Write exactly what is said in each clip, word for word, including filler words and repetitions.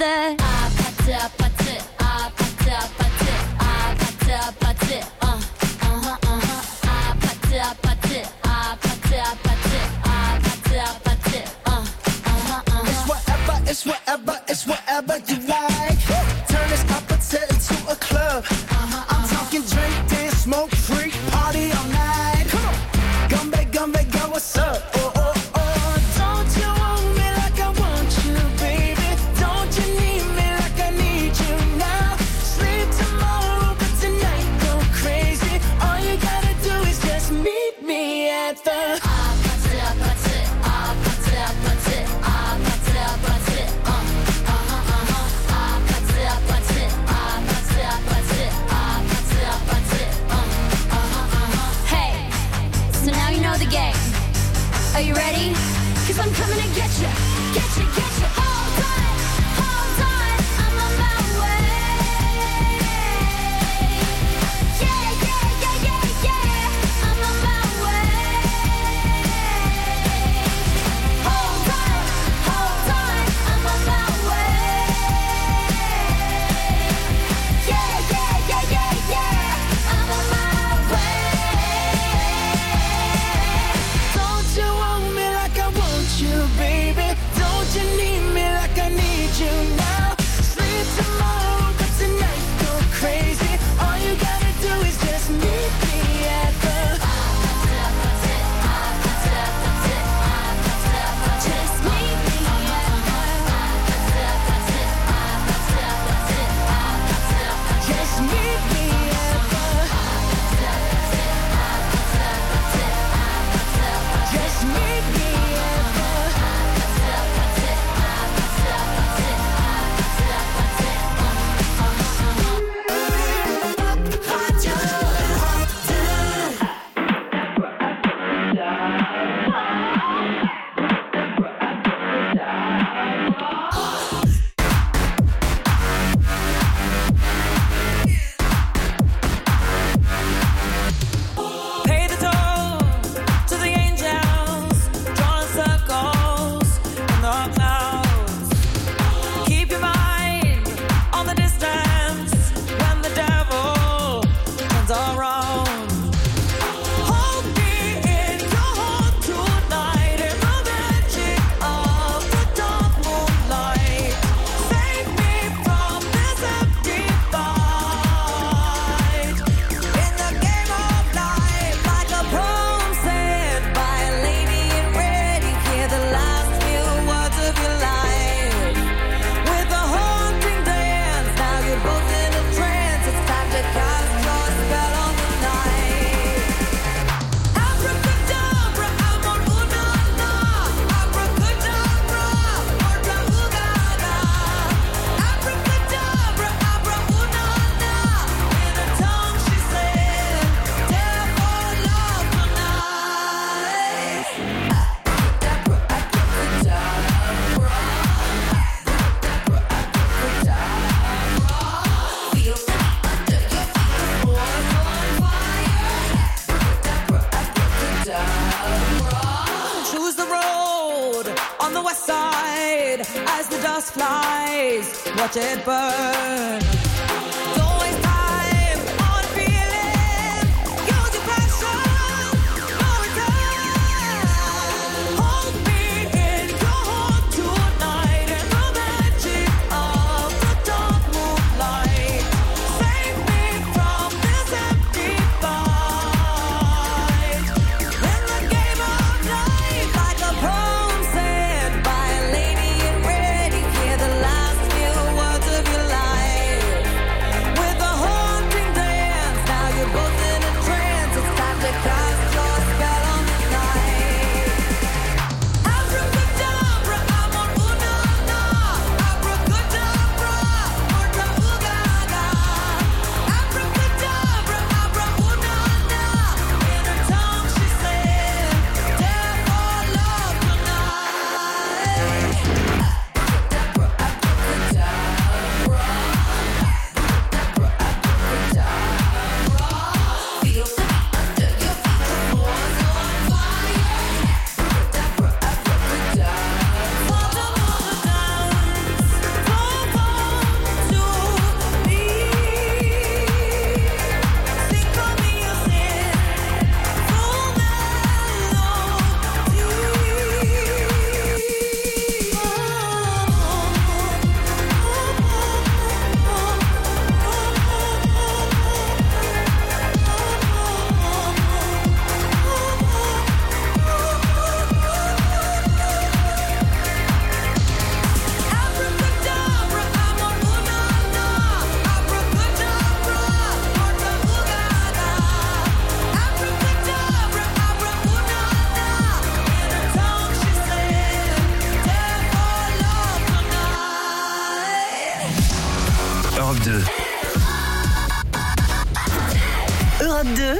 아파트 아파트 아파트 아파트 아파트 아파트 어 어허 어허 아파트 아파트 아파트 아파트 아파트 아파트 어 어허 어허 It's whatever it's whatever it's whatever you like Turn this opposite into a club uh-huh, I'm uh-huh. talking drink, dance, smoke, freak, party all night Come on Come back, come back, girl, what's up? Oh, oh, oh Don't you want me like I want you, baby Don't you need me like I need you now Sleep tomorrow, but tonight go crazy All you gotta do is just meet me at the 아파트, 아파트, 아파트, 아파트, 아파트, 아파트 어, 어허, 어허 아파트, 아파트, 아파트, 아파트, 아파트, 아파트 어, 어허, 어허 Hey, so now you know the game. Are you ready? Cause I'm coming to get you, get you, get you. Hold on, hold on, I'm on my way. Yeah, yeah, yeah, yeah, yeah, I'm on my way. Hold on, hold on, I'm on my way. Yeah, yeah, yeah, yeah, yeah, I'm on my way. Don't you want me like I want you, baby Don't you need me like I need you now Sleep tomorrow, but tonight go crazy All you gotta do is just meet me at the Just meet me Just meet me at the Just meet me at the Pay the toll to the angels, drawing circles in the clouds. Keep your mind on the distance when the devil turns around. Hold me in your heart tonight in the magic of the dark moonlight. Save me from this empty fight. In the game of life, like a poem said by a lady in red, you hear the last few words of your life. With a haunting dance, now you're both in a trance. It's time to cast your spell on the night. Abracadabra, amor una na. Abracadabra, orla ugada. Abracadabra, abra una na. In a tongue she said, dare for love tonight. Abracadabra, abracadabra. Feel me under your feet, boys on fire. Abracadabra. Choose the road on the west side as the dust flies. Watch it burn. Don't waste time on feeling. Use your passion. No return. Hold me in your heart tonight in the magic of the dark moonlight. Save me from this empty fight. In the game of life, like a poem said by a lady in red, you hear the last few words of your life.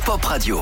Pop Radio.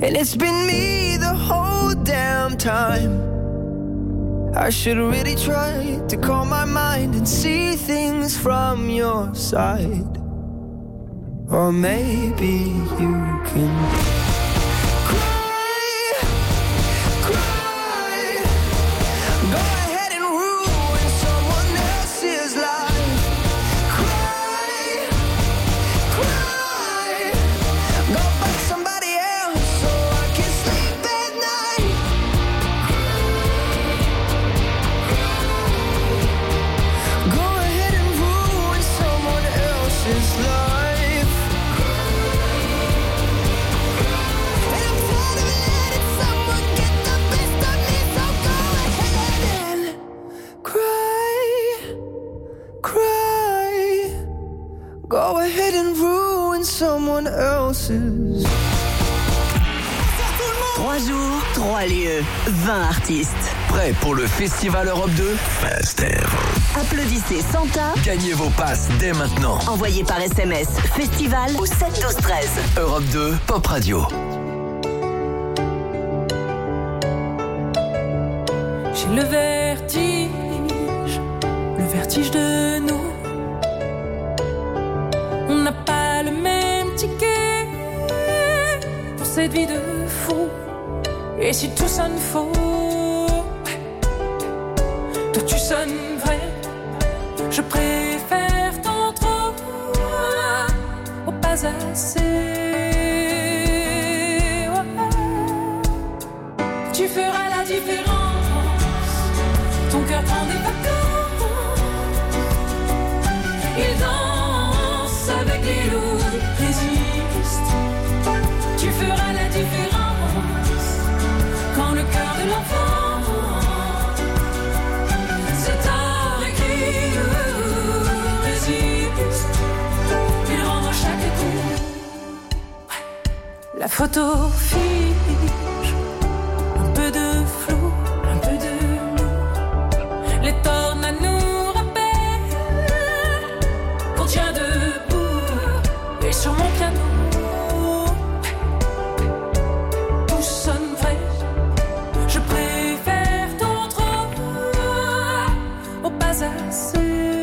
And it's been me the whole damn time. I should really try to calm my mind and see things from your side. Or maybe you can cry, cry. Go ahead and ruin someone else's life. Cry, cry. Go find somebody else so I can sleep at night. Go ahead and ruin someone else's life. Go ahead and ruin someone else's. Trois jours, trois lieux, vingt artistes. Prêt pour le Festival Europe deux? Festival. Applaudissez Santa. Gagnez vos passes dès maintenant. Envoyez par S M S Festival au sept douze treize. Europe deux, Pop Radio. J'ai le vertige, le vertige de nous. On n'a pas le même ticket pour cette vie de fou. Et si tout sonne faux, toi tu sonnes vrai. Je préfère tant trop au pas assez. Tu feras la différence. Ton cœur prend des vacances. Il danse avec les loups, résiste. Tu feras la différence quand le cœur de l'enfant se tord et crie, résiste. Il rend à chaque coup. La photo fige, un peu de flou, un peu de nous. Les tornades nous rappellent qu'on tient debout. Et sur mon piano, tout sonne vrai. Je préfère ton trop au pas assez.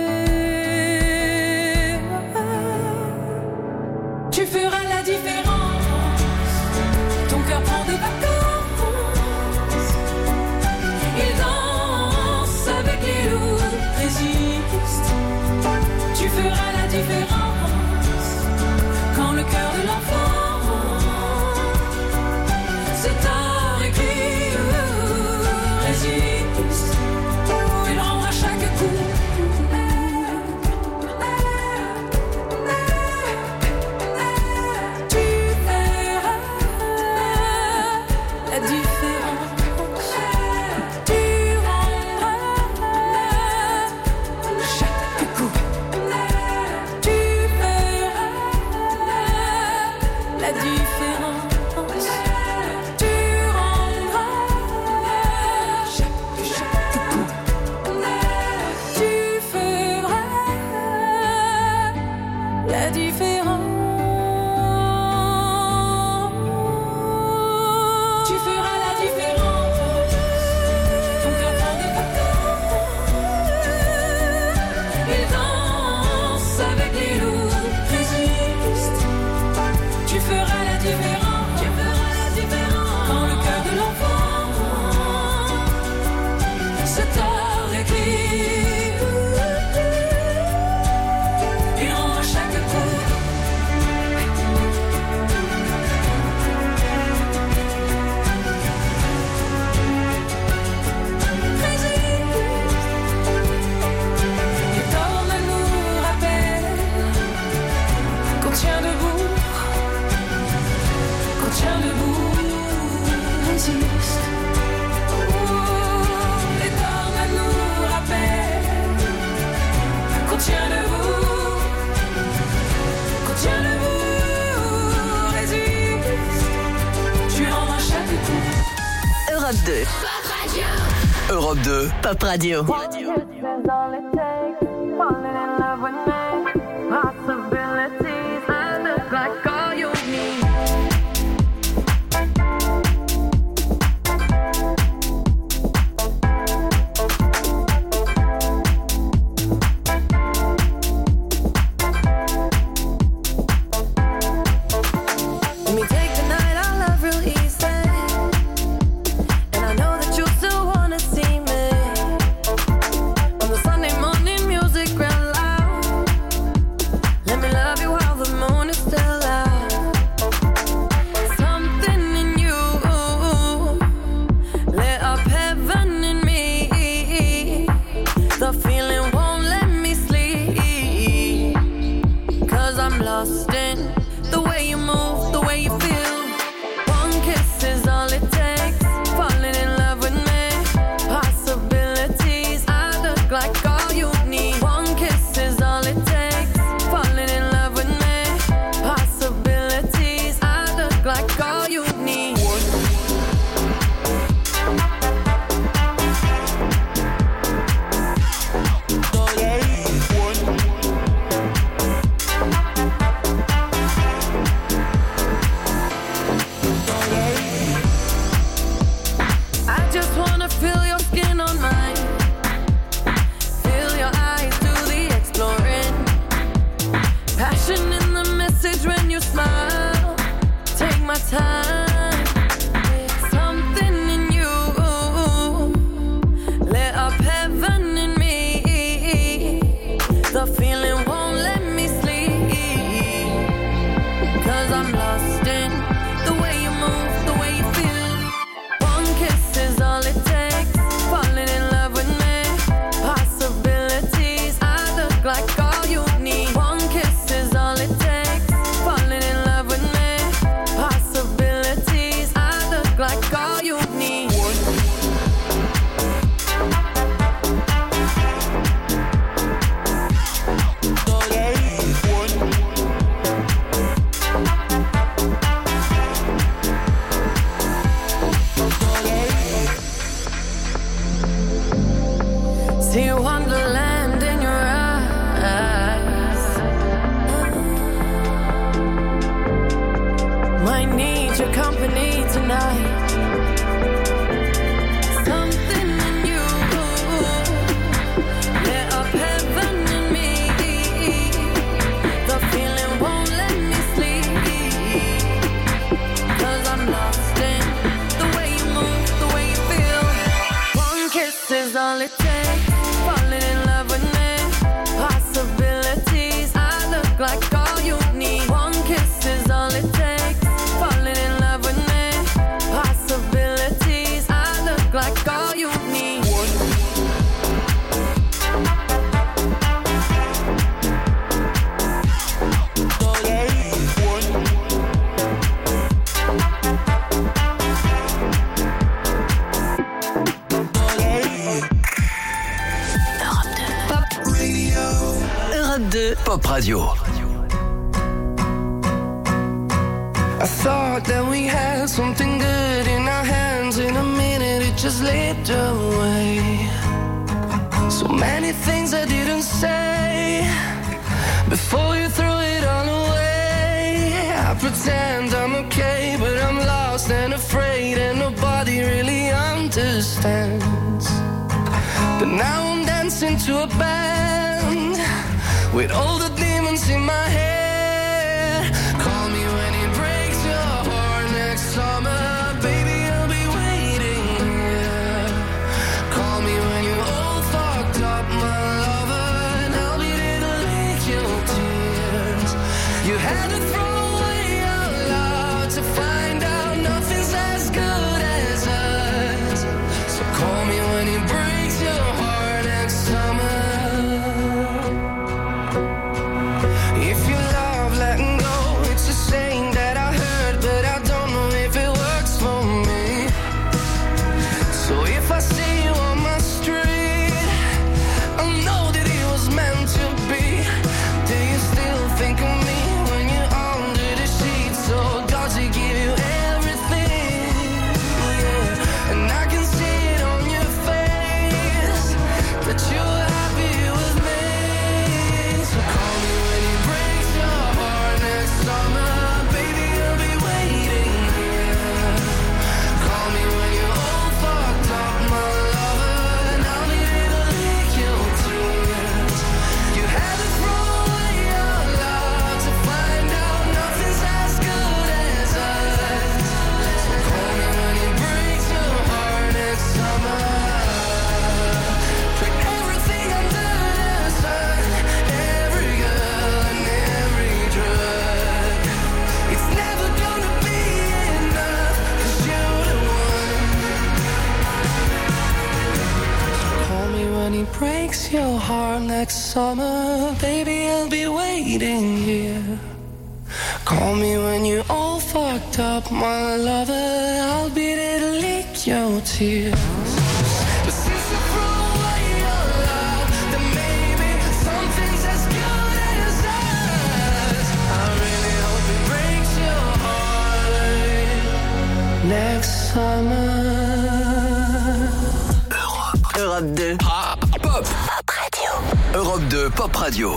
Tu feras la différence. Ton cœur prend des vacances. Il danse avec les loups, résiste. Tu feras la différence quand le cœur de l'enfant se tord et crie, résiste. Il rend à chaque coup. Tu verras la différence. Tu rendras chaque coup. Tu verras la différence. Tu rendras chaque, chaque coup. Tu feras la différence. Tu feras la différence. Ton cœur prend des vacances. Il danse avec les loups, résiste. Tu feras la différence. Tu feras la différence quand le cœur de l'enfant se tord et crie. Il rend à chaque coup. Les tornades nous rappellent qu'on tient debout, qu'on tient debout, résiste. Les tornades nous rappellent qu'on tient debout, qu'on tient debout, résiste. Tu rends à chaque coup. Europe deux. Europe deux, Pop Radio. need. Time, something in you lit up heaven in me. The feeling won't let me sleep, 'cause I'm lost in the way you move, the way you feel. One kiss is all it takes, falling in love with me. Possibilities, I look like all you need. One kiss is all it takes, falling in love with me. Possibilities, I look like all you need. See wonderland in your eyes. Might need your company tonight. Something in you lit up heaven in me. The feeling won't let me sleep, 'cause I'm lost in the way you move, the way you feel. One kiss is all it takes, falling in love with me. Possibilities, I look like all you need. One kiss is all it takes, falling in love with me. Possibilities, I look like all you need. Europe deux. Pop Radio. I thought that we had something good in our hands. In a minute it just slipped away. So many things I didn't say before you threw it all away. I pretend I'm okay, but I'm lost and afraid, and nobody really understands. But now I'm dancing to a band with all the demons in my head. Call me when it breaks your heart next summer, baby, I'll be waiting here. Call me when you're all fucked up, my lover, and I'll be there to lick your tears. You had to throw away your love to find out nothing's as good as us. So call me when it breaks your heart next summer. If you love letting go, it's a saying that I heard, but I don't know if it works for me. So if I see you on my street, I know that it was meant to be. Do you still think of me when you're under the sheets? So does he give you everything? Yeah. And I can see it on your face that you're happy with me. So call me when it breaks your heart next summer, baby, I'll be waiting here. Call me when you're all fucked up, my lover, and I'll be there to lick your tears. You had to throw away your love to find out nothing's as good as us. So call me when it breaks your heart next summer. Put everything under the sun, every girl and every drug. It's never gonna be enough, 'cause you're the one. Call me when he breaks your heart next summer, baby, I'll be waiting here. Call me when you're all fucked up, my lover, I'll be there to lick your tears. But since you threw away your love, then maybe something's as good as us. I really hope it breaks your heart. next summer. Europe. Europe deux. Ah, pop. Pop Radio. Europe deux, Pop Radio.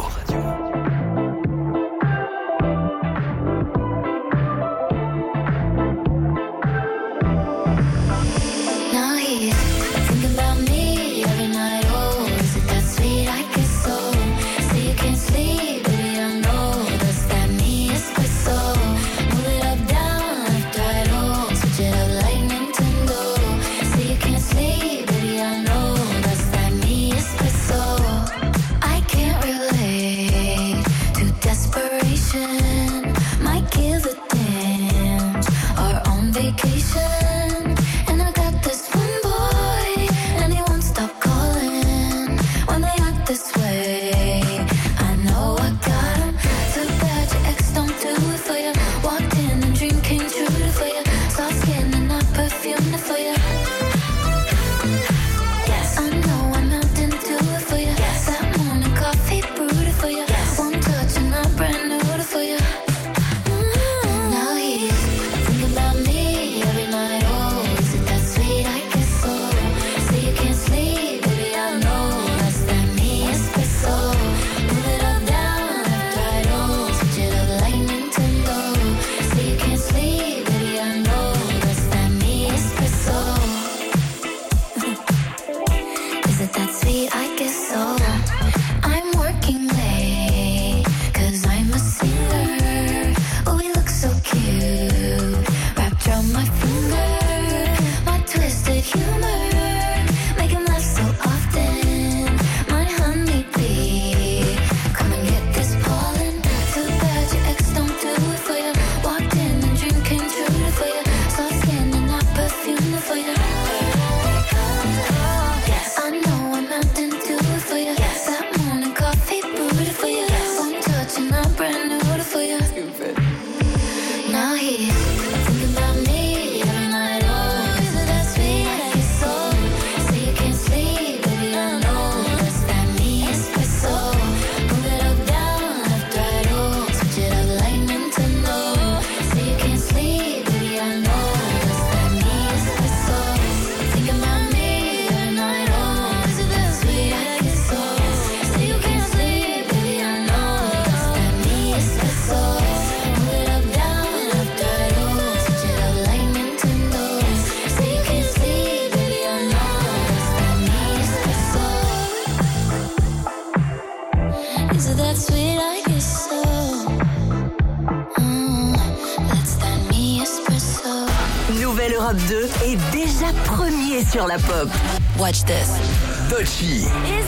Europe deux est déjà premier sur la pop. Watch this. Doechii.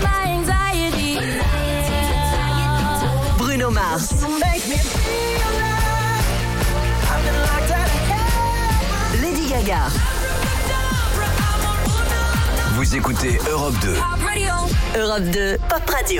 Bruno Mars. Lady Gaga. Vous écoutez Europe deux. Europe deux, Pop Radio.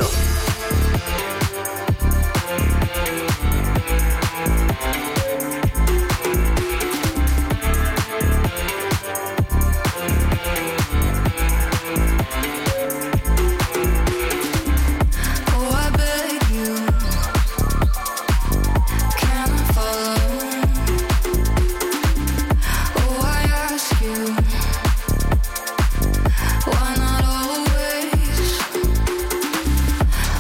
Why not always?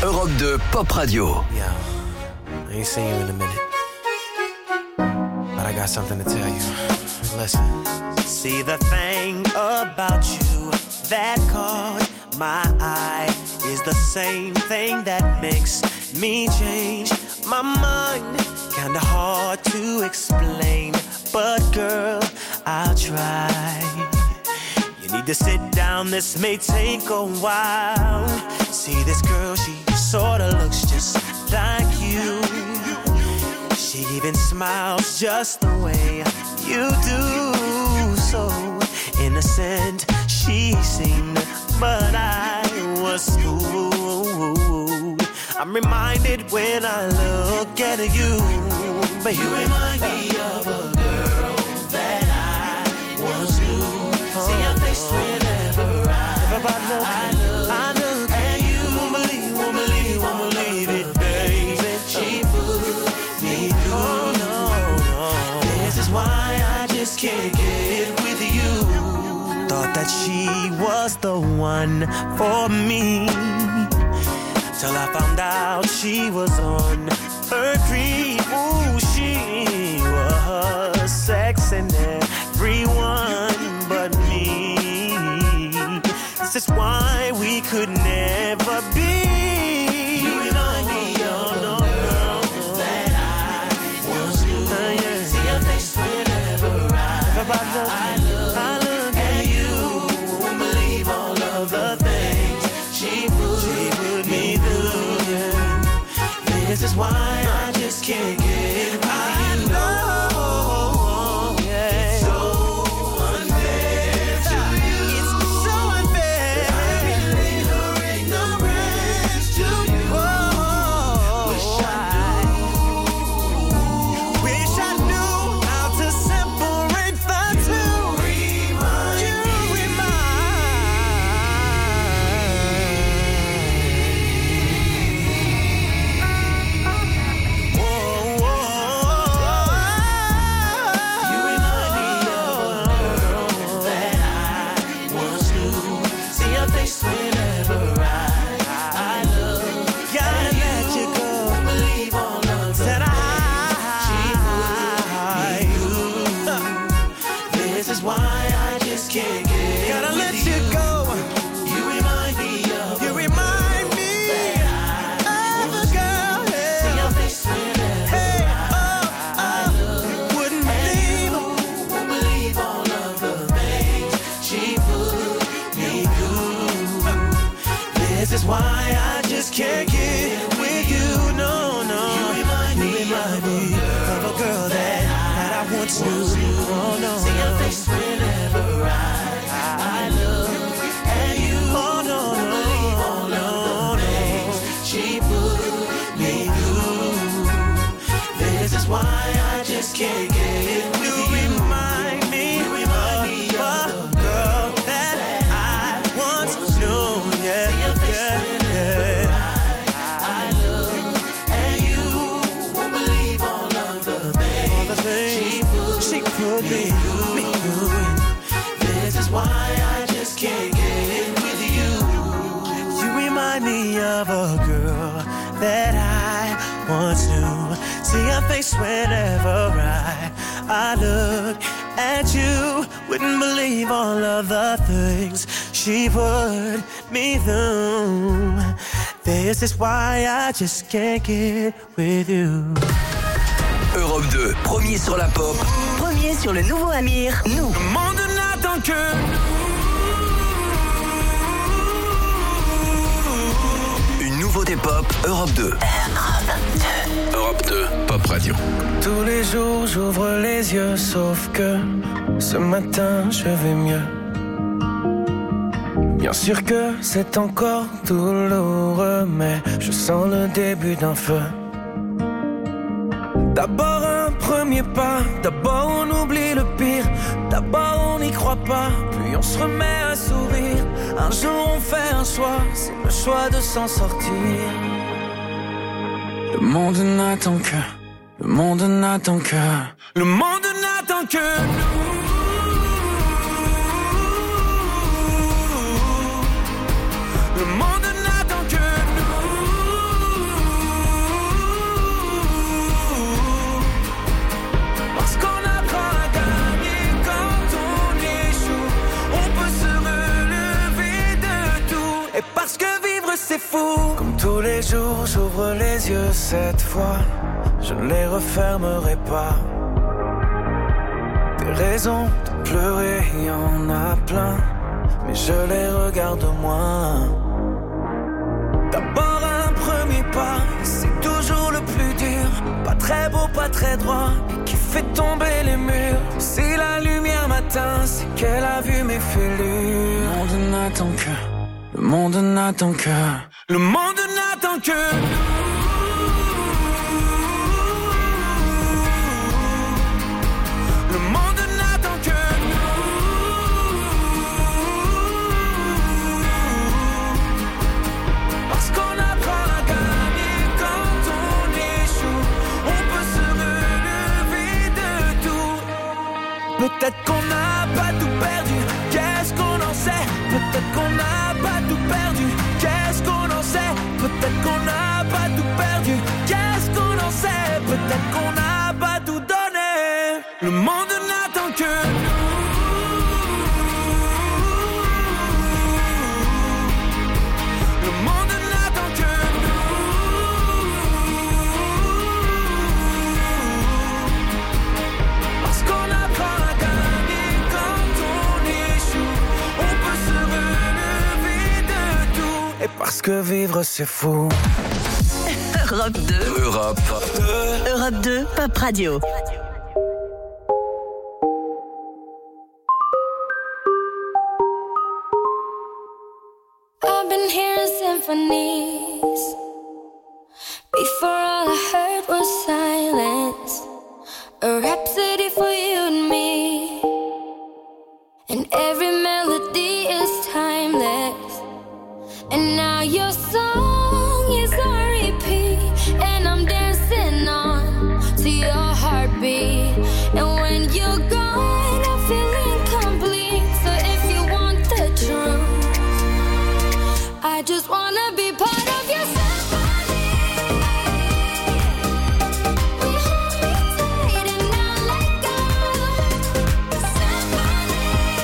Europe deux Pop Radio. Yeah, I ain't seen you in a minute, but I got something to tell you. Listen. See, the thing about you that caught my eye is the same thing that makes me change my mind. Kinda hard to explain, but girl, I'll try. You need to sit down, this may take a while. See this girl, she sorta looks just like you. She even smiles just the way you do. So innocent she seemed, but I was fooled. I'm reminded when I look at you, but you remind me of a girl that I once knew. See your face whenever I, I look, I look, I look at you. Won't believe, won't believe, won't believe it, baby. She put me through. Oh, no, no. This is why I just can't get with you. Thought that she was the one for me, till I found out she was on her creep. Ooh, she was sexing everyone but me. This is why we could never be. You remind me of the girl that I once knew. Uh, yeah. See your face whenever I, I look, I look, I look at you. Won't believe all of the things she put, she put me through. Yeah. This is why I just can't get with I you. Know, yeah. It's so unfair to you. It's so unfair. I relate her ignorance to you. Oh, wish I knew. Wish I knew how to separate the two. Remind you can't get with you, no, no. You remind me, you remind me of a girl that, that I once knew. Oh, no, see your face whenever I, I look at you. Oh, no, no, no, no. She put me through. This is why I just can't get with you. You remind me, you remind me of a girl that I once knew. Yeah, yeah, yeah. She put me through, me through. This is why I just can't get with you. You remind me of a girl that I once knew. See her face whenever I, I look at you. Wouldn't believe all of the things she put me through. This is why I just can't get with you. Europe deux, premier sur la pop. Premier sur le nouveau Amir, nous. Le monde n'attend que Une nouveauté pop, Europe deux. Europe deux, Pop Radio. Tous les jours j'ouvre les yeux, sauf que ce matin je vais mieux. Bien sûr que c'est encore douloureux, mais je sens le début d'un feu. D'abord un premier pas, d'abord on oublie le pire, d'abord on n'y croit pas, puis on se remet à sourire. Un jour on fait un choix, c'est le choix de s'en sortir. Le monde n'attend que, le monde n'attend que, le monde n'attend que nous. Le monde n'attend que nous. fou. Comme tous les jours, j'ouvre les yeux cette fois. Je ne les refermerai pas. Des raisons de pleurer, y en a plein, mais je les regarde moins. D'abord un premier pas, c'est toujours le plus dur. Pas très beau, pas très droit, et qui fait tomber les murs. Si la lumière m'atteint, c'est qu'elle a vu mes fêlures. Le monde n'attend que, le monde n'attend que, le monde n'attend que nous. Le monde n'attend que nous. Parce qu'on apprend à gagner quand on échoue. On peut se relever de tout. Peut-être qu'on n'a pas tout perdu, qu'est-ce qu'on en sait? Peut-être qu'on n'a pas tout perdu, qu'est-ce qu'on en sait? Peut-être qu'on n'a pas tout perdu, qu'est-ce qu'on en sait? Peut-être qu'on n'a pas tout donné. Le monde n'attend que nous. Le monde n'attend que nous. Parce qu'on apprend à gagner quand on échoue. On peut se relever de tout. Et parce que vivre c'est fou. Europe deux. Europe deux. Europe deux, Pop Radio. I've been hearing symphonies. Before all I heard was silence. A rhapsody for you and me. And every melody is timeless. And now your song is on repeat. And I'm dancing on to your heartbeat. And when you're gone, I feel incomplete. So if you want the truth, I just wanna be part of your symphony. We hold me tight and not let go. Symphony,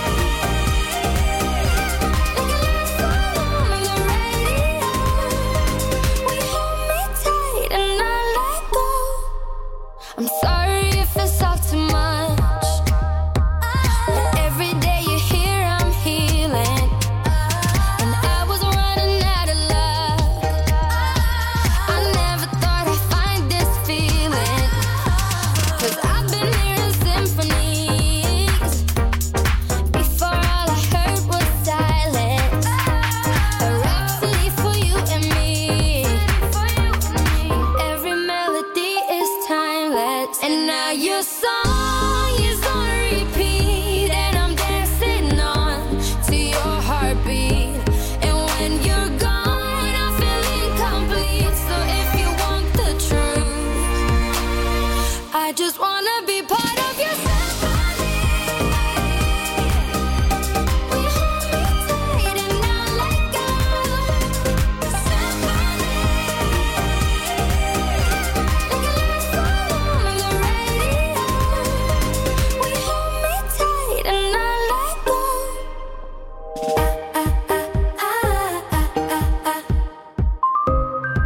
like a last song on the radio. We hold me tight and not let go. I'm sorry if it's all too much. But every day you're here, I'm healing. And I was running out of luck. I never thought I'd find this feeling. Cause I've been hearing symphonies. Before all I heard was silence. A rhapsody for you and me. And every melody is timeless. And now your song is on repeat. And I'm dancing on to your heartbeat. And when you're gone, I feel incomplete. So if you want the truth, I just wanna be part of your symphony. We hold me tight and not let go. Symphony, like a last song on the radio. We hold me tight and not let go. Ah, ah, ah, ah, ah, ah, ah.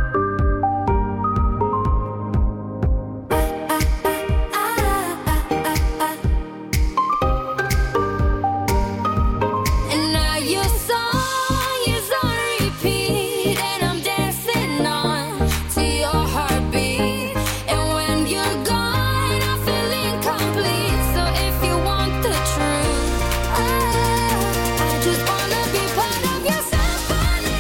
And now your song is on repeat. And I'm dancing on to your heartbeat. And when you're gone, I feel incomplete. So if you want the truth, I, I just wanna be part of your symphony.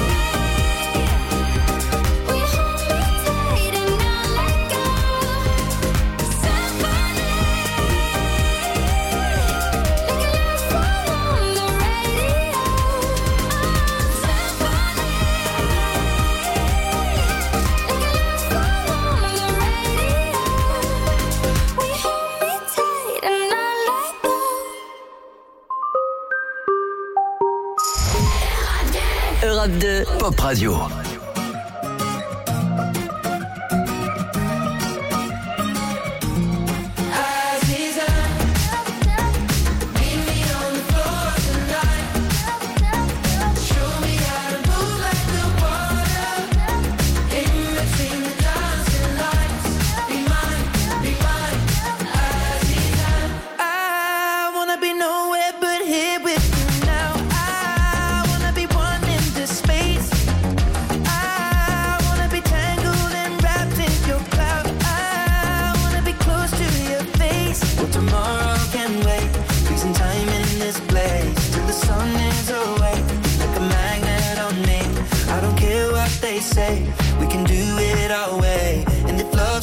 We hold me tight and not let go. Symphony, like a last song on the radio. Symphony, like a last song on the radio. We hold me tight and not let go. Europe deux. Pop Radio. Show me how to move like the one.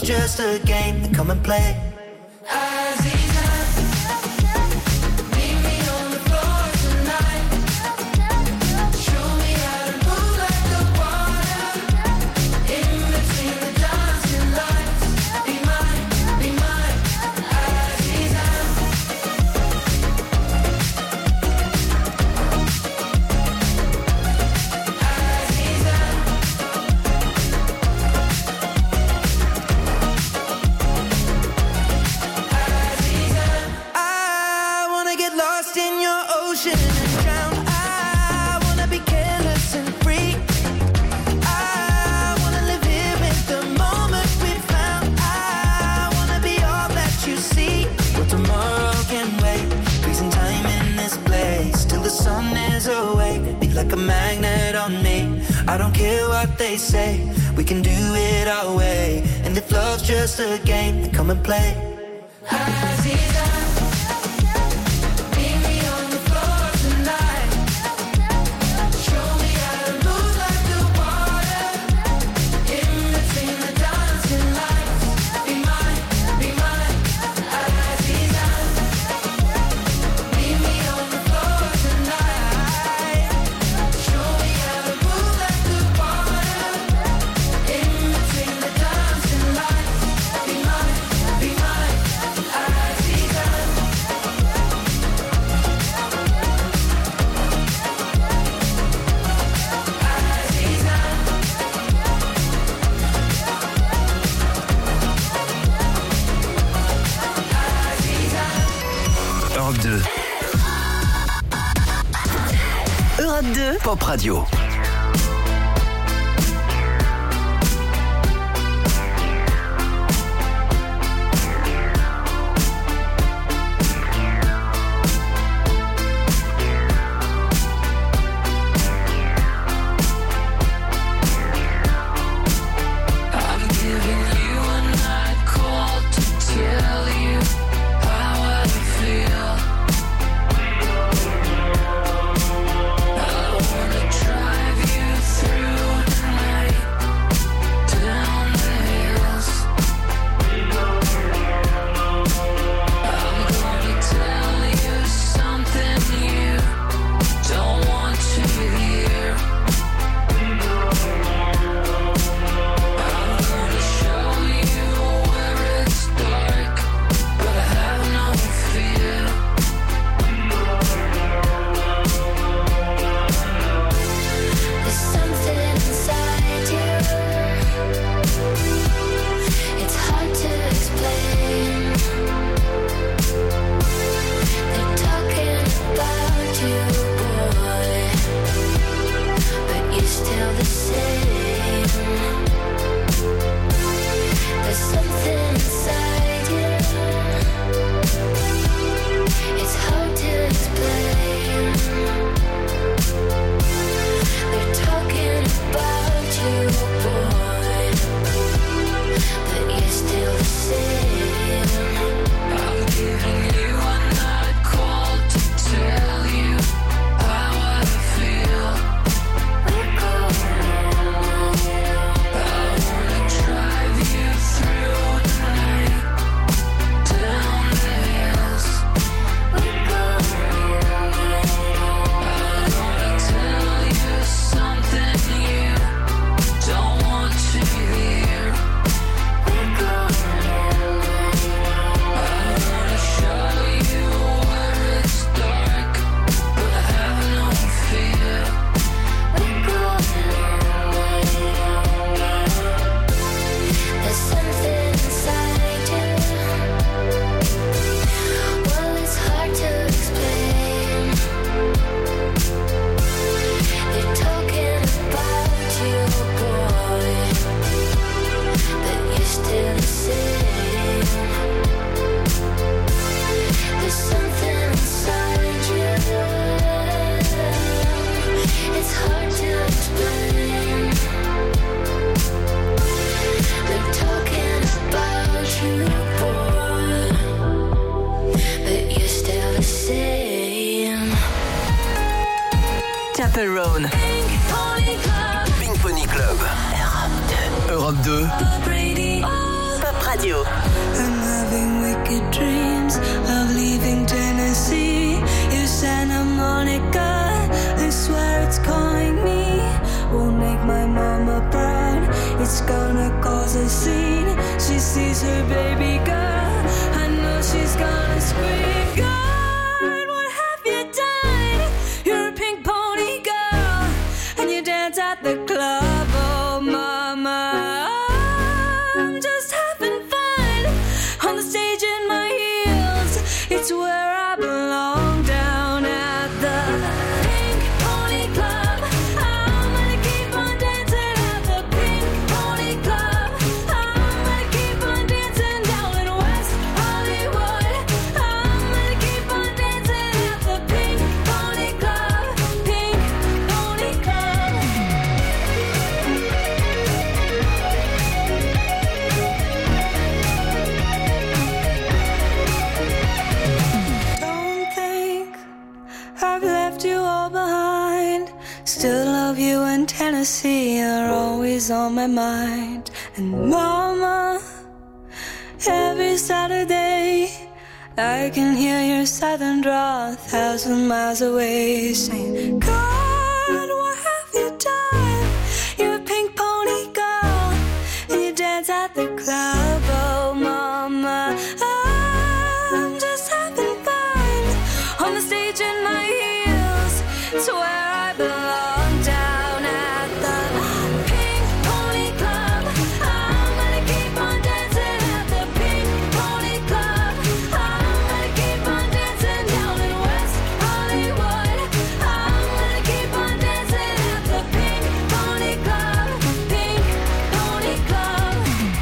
just a game, then come and play. Aziza, meet me on the floor tonight. Show me how to move like the water. In between the dancing lights. Be mine, be mine, Aziza. I wanna get lost in your ocean and drown. I wanna be careless and free. I wanna live here with the moment we found. I wanna be all that you see. But tomorrow can wait. Freezing time in this place till the sun is awake. Be like a magnet on me. I don't care what they say. We can do it our way. And if love's just a game, then come and play. Aziza, meet me on the floor tonight. Show me how to move like the water. In between the dancing lights. Be mine, be mine, Aziza. Meet me on the floor tonight. Show me how to move like the water. In between the dancing lights. Be mine, be mine, Aziza. Europe deux. Europe deux, Pop Radio. I'm giving you a night call to tell you how I feel. I wanna drive you through the night, down the hills. I'm gonna tell you something you don't want to hear. I'm gonna show you where it's dark, but I have no fear. There's something inside you. It's hard to explain. They're talking about you, boy, but you're still the same. There's something inside you. It's hard to explain. They're talking about you, boy, but you're still the same. I'm giving you a night call to tell you how I feel. I wanna drive you through the night, down the hills. I'm gonna tell you something you don't want to hear. I'm gonna show you where it's dark, but I have no fear. There's something inside you. Well, it's hard to explain. They're talking about you, boy, but you're still the same. There's something inside you. It's hard to explain. They're talking about you, boy, but you're still the same. Chaperone. Pink Pony Club. Europe deux. Pop Radio. I'm having wicked dreams of leaving Tennessee. You Santa Monica, I swear it's calling me. Won't make my mama proud, it's gonna cause a scene. She sees her baby girl, I know she's gonna scream. God, what have you done? You're a pink pony girl, and you dance at the club, oh mama. I'm just having fun on the stage in my heels. It's where I belong, down at the Pink Pony Club. I'm gonna keep on dancing at the Pink Pony Club. I'm gonna keep on dancing down in West Hollywood. I'm gonna keep on dancing at the Pink Pony Club. Pink Pony Club. Don't think I've left you all behind. Still love you in Tennessee, you're always on my mind. And mama, every Saturday I can hear your southern drawl a thousand miles away, saying, God, what have you done? You're a pink pony girl, and you dance at the club, oh mama. I'm just having fun on the stage in my heels. It's where I belong, down at the Pink Pony Club. I'm gonna keep on dancing at the Pink Pony Club. I'm gonna keep on dancing down in West Hollywood. I'm gonna keep on dancing at the Pink Pony Club. Pink Pony Club.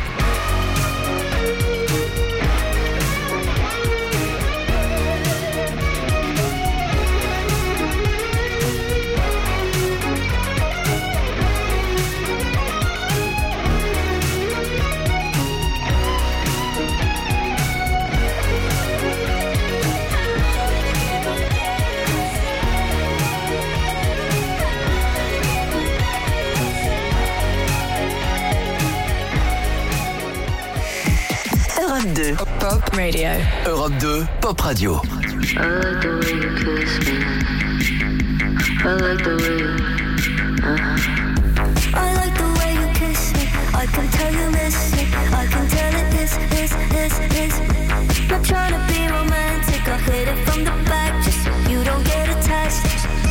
Europe deux. Pop Radio. Europe deux, Pop Radio. I like the way you kiss me. I like the way you, uh-huh. I like the way you kiss me. I can tell you miss me. I can tell it is, is, is, is. Not trying to be romantic. I hit it from the back just so you don't get attached.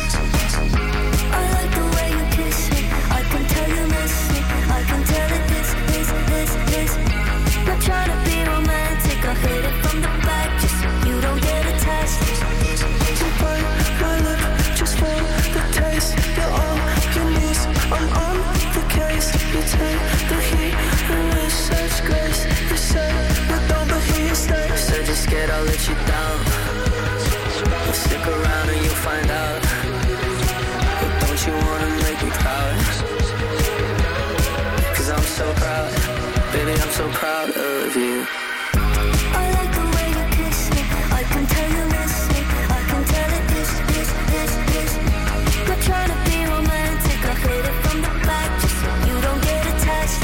I like the way you kiss me. I can tell you miss me. I can tell it is, is, is, is. Not trying to be romantic. I hit it from the back just so you don't get attached. To bite my lip just for the taste. You're on your knees, I'm on the case. You take the heat and with such grace. You say you don't, but here you stay. You said you're scared I'll let you down. Well, stick around and you'll find out. But don't you wanna make me proud? Cause I'm so proud. Baby, I'm so proud of you. I like the way you kiss me. I can tell you miss me. I can tell it is, is, is, is. Not trying to be romantic. I hit it from the back just so you don't get attached.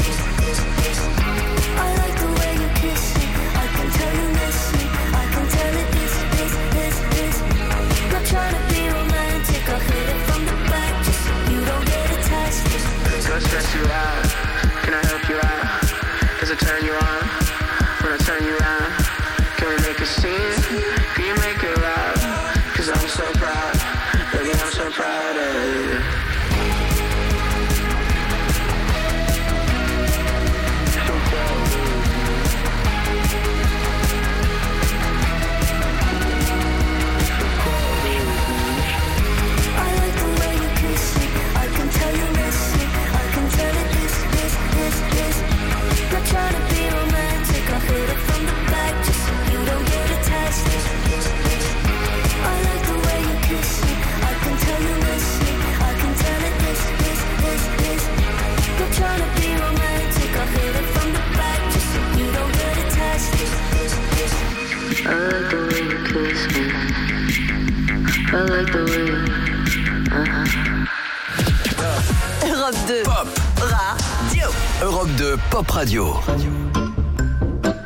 I like the way you kiss me. I can tell you miss me. I can tell it is, is, is, is. Not trying to be romantic. I hit it from the back just so you don't get attached. Don't stress you out. Can I help you out? Does it turn you on? When I turn you around, can we make a scene? Can you make it loud? Cause I'm so proud. Baby, I'm so proud of you. So proud of you. I like the way you kiss me. I can tell you miss me. I can tell it is, is, is, is. Not trying to be romantic. I hit it from the back just so you don't get attached. I like the way you kiss me. I can tell you miss me. I can tell it is, is, is, is. Not trying to be romantic. I hit it from the back just so you don't get attached. I like the way you kiss me. I like the way you, uh-huh. Europe deux. Pop Radio. Europe deux, Pop Radio.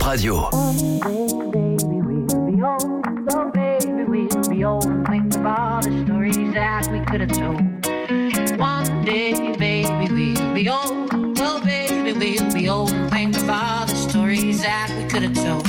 Radio. One day, baby, we'll be old. Oh, baby, we'll be old. And think of all the stories that we could have told. One day, baby, we'll be old. Oh, baby, we'll be old. And think of all the stories that we could have told.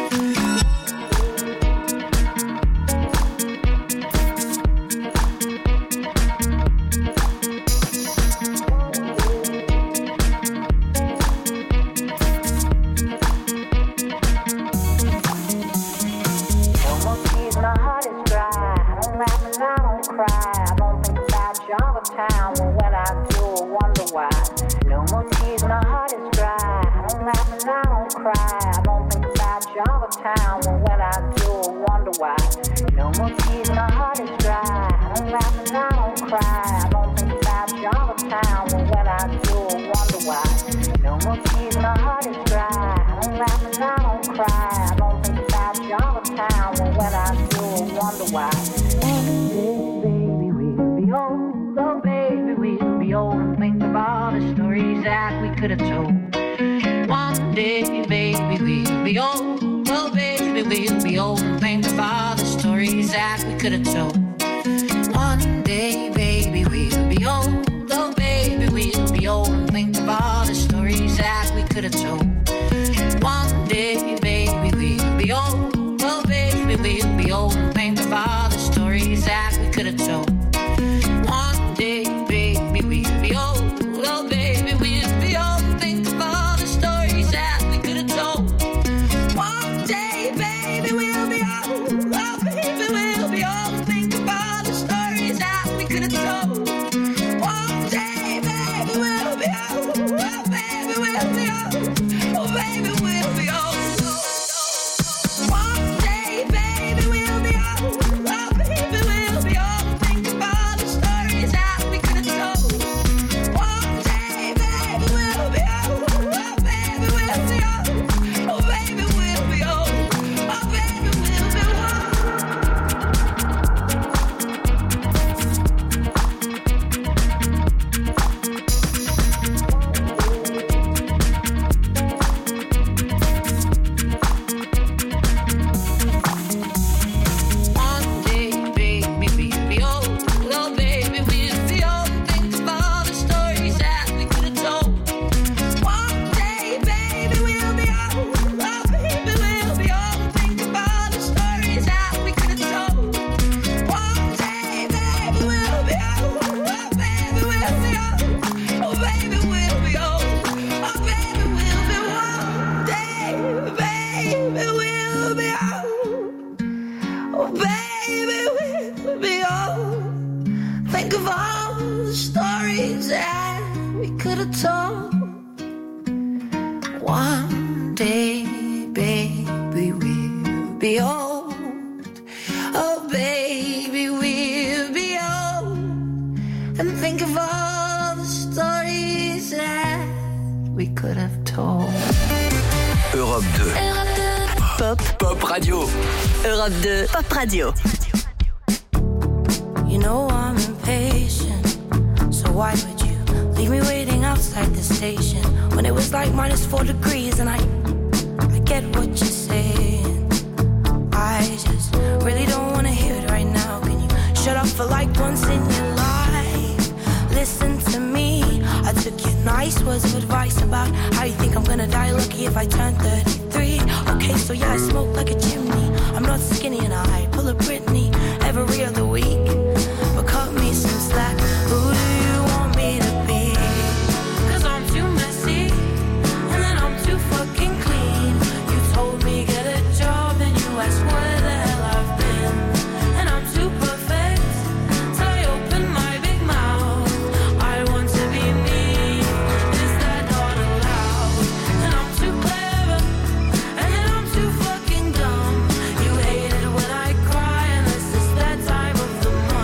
Town, but when I do, I wonder why. No more tears, my heart is dry. I don't laugh and I don't cry. I don't think about Java Town, but when I do, I wonder why. No more tears, my heart is dry. I don't laugh and I don't cry. I don't think about Java Town, but when I do, I wonder why. No more tears, my heart is dry. I don't laugh and I don't cry. I don't think about Java Town, but when I do, I wonder why. One day, baby, we'll be old. Oh, baby, we'll be old and think of all the stories that we could have told. One day, baby, we'll be old. Oh, baby, we'll be old and think of all the stories that we could have told. One day, baby, we'll be old. Oh, baby, we'll be old and think of all the stories that we could have told. One day, baby, we'll be old. Oh, baby, we'll be old and think of all the stories that we could have told. One day, baby, we'll be old. Oh, baby, we'll be old. Think of all the stories that we could have told. One day, baby, we'll be old. Oh, baby, we'll be old. Think of all the stories that we could have told. One day, baby, we'll be old. Oh, baby, we'll be old. Oh, baby, we'll be old. One day, baby, we'll be old. Oh, baby, we'll be old. Think of all the stories that we could have told. One day, baby, we'll be old. Oh, baby, we'll be old. Oh, baby, we'll be old. Oh, baby, we'll be One day, baby, we'll be old. Oh, baby, we'll be old. Think of all the stories that we could have told. One day, baby, we'll be old. Oh, baby, we'll be old. Think of all the stories that we could have told. One day, baby, we'll be old. Oh, baby, we'll be old. Oh, baby, we'll be old. Oh, baby, we'll be one day, baby, we'll be old. Oh, baby, we'll be old. Think of all the stories that we could have told. One day, baby, we'll be old. Oh, baby, we'll be old. And think of all the stories that we could have told. Europe deux. Pop. Pop Radio. Europe deux. Pop Radio. You know I'm impatient, so why would you leave me waiting outside the station when it was like minus four degrees? And I, I get what you're saying. I just really don't want to hear it right now. Can you shut up for like once in your life? Listen to me. I took your nice words of advice about how you think I'm gonna die lucky if I turn thirty-three. Okay, so yeah, I smoke like a chimney. I'm not skinny and I pull a Britney every other week. But cut me some slack. Who do you want me to be? 'Cause I'm too messy and then I'm too fucking clean. You told me get a job and you asked where the hell I've been. And I'm too perfect till I open my big mouth. I want to be me. Is that not allowed? And I'm too clever and then I'm too fucking dumb. You hate it when I cry unless it's that time of the month.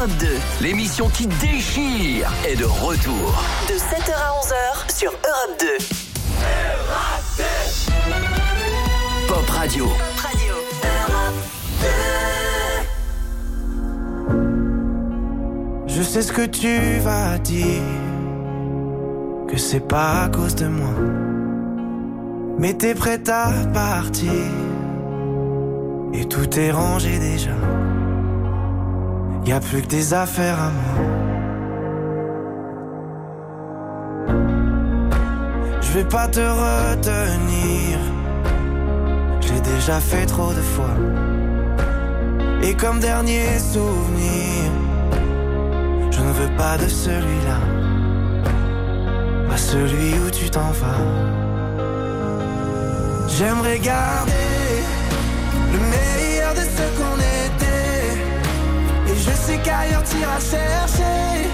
Europe deux. L'émission qui déchire est de retour. De sept heures à onze heures sur Europe deux. Pop Radio. Pop Radio. Je sais ce que tu vas dire, que c'est pas à cause de moi, mais t'es prête à partir et tout est rangé déjà. Y'a plus que des affaires à moi. Je vais pas te retenir, j'ai déjà fait trop de fois. Et comme dernier souvenir, je ne veux pas de celui-là, pas celui où tu t'en vas. J'aimerais garder le meilleur de ce qu'on était, et je sais qu'ailleurs t'iras chercher